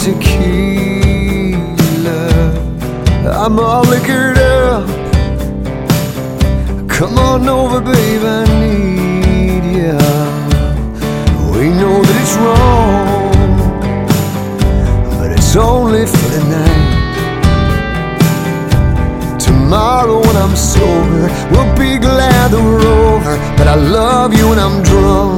tequila. I'm all liquored up. Come on over, babe, I need ya. We know that it's wrong, but it's only for tonight. Tomorrow when I'm sober, we'll be glad that we're over. But I love you when I'm drunk.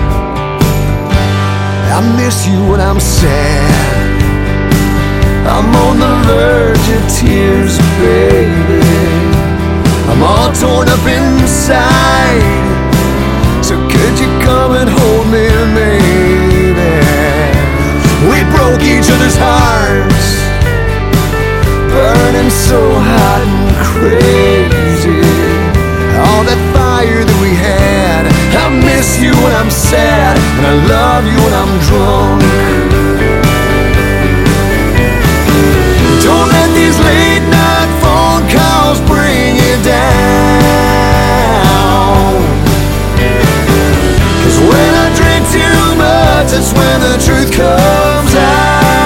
I miss you when I'm sad. I'm on the verge of tears, baby. I'm all torn up inside. So could you come and hold me, maybe? We broke each other's hearts, burning so hot and crazy. All that fire that we had. I miss you when I'm sad, and I love you when I'm drunk. Don't let these late night phone calls bring you down. 'Cause when I drink too much, that's when the truth comes out.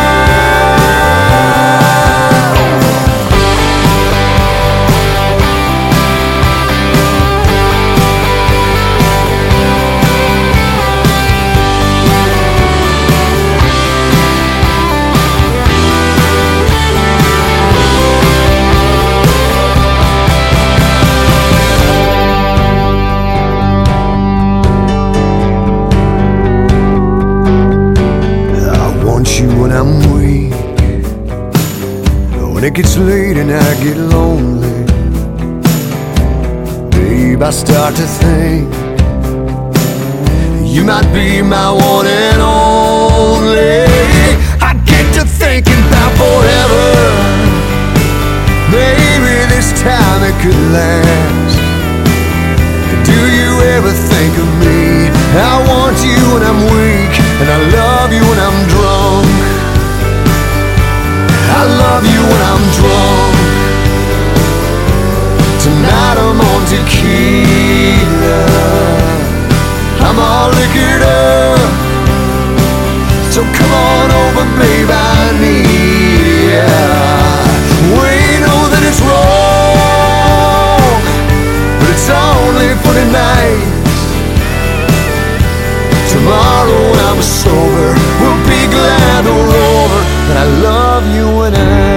When I'm weak, when it gets late and I get lonely, babe, I start to think you might be my one and only. I get to thinking about forever. Maybe this time it could last. Do you ever think of me? I want you when I'm weak, and I love you when I'm drunk. I love you when I'm drunk. Tonight I'm on tequila. I'm all liquored up. So come on over, babe, I need ya. We know that it's wrong, but it's only for tonight. Tomorrow when I'm sober, we'll be glad we're over. But I love you when I